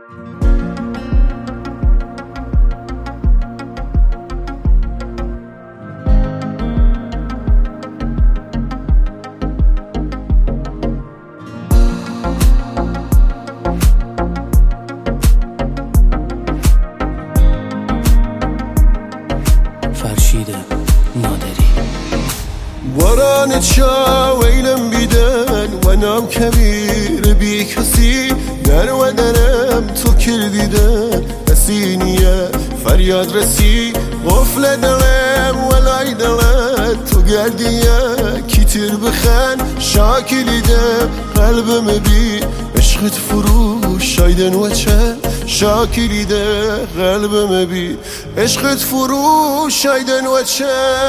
فرشید نادری باران چا ویلم بیدن و نام کبیر بی کسی در و درم تو کردیدن کسی نیه فریاد رسی قفل دلم ولای دلم تو گردیه کتیر بخن شاکلیده قلبم بی عشقت فروش شایدن و چه شاکلیده قلبم بی عشقت فروش شایدن و چه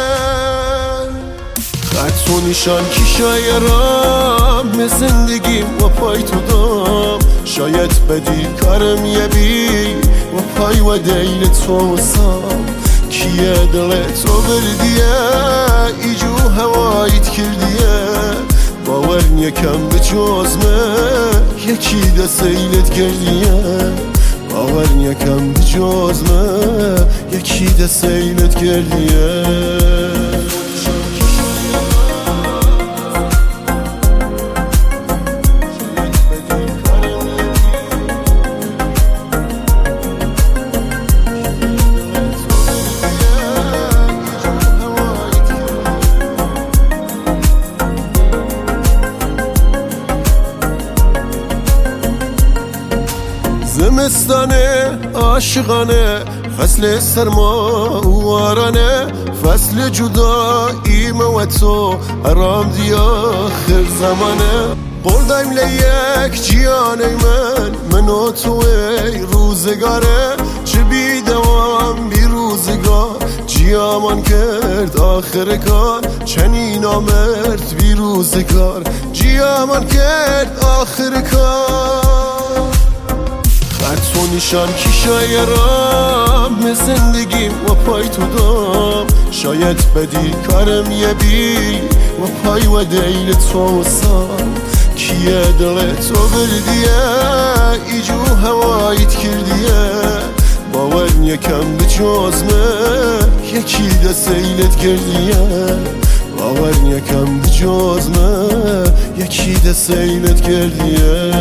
خط و نشان کی شایرم زندگیم و پای تو دام شاید بدی کارم یه بی و پای و دیل تو سام کیه دل تو بردیه ایجو هوایت کردیه باور یکم به جزمه یکی ده سیلت کردیه باور یکم به جزمه یکی ده سیلت کردیه زمستانه عاشقانه فصل سرما وارانه فصل جدایی و تو آرام دی آخر زمانه قول دایم لیک جیانه من و تو ای روزگاره چه بی دوام بی روزگار جیامان کرد آخر کار چنین آمرد بی روزگار جیامان کرد آخر کار خط و نشان کی شایرم زندگیم و پای تو دام شاید بدی کارم یه بی و پای و دیل تو سام کیه دل تو بردیه ایجو هوایت کردیه باور یکم به جزمه یکی ده سیلت کردیه باور یکم به جزمه یکی ده سیلت کردیه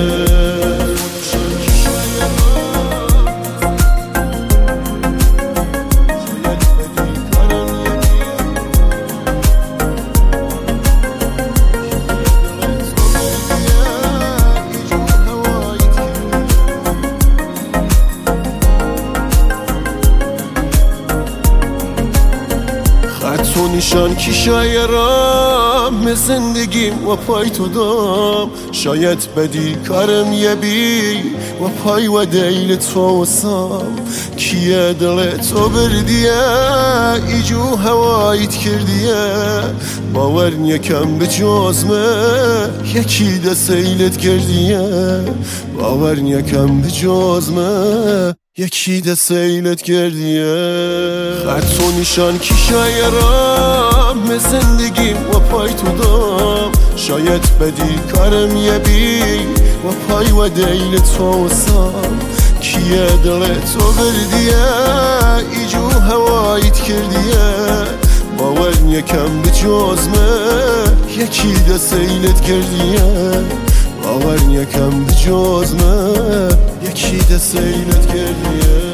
تو نشان کی شایرم زندگیم و پای تو دام شاید بدی کارم یه بی و پای و دیل تو سام کیه دل تو بردیه ایجو هوایت کردیه باور یکم به جزمه یکی ده سیلت کردیه باور یکم به جزمه یکی ده سیلت کردیه خط و نشان کی شایرم زندگیم و پای تو دام شاید بدی کارم یه بی و پای و دیل تو سام کیه دل تو بردیه ایجو هوایت کردیه باور یکم به جزمه یکی ده سیلت کردیه باور یکم به جزمه یکی ده سیلت کردیه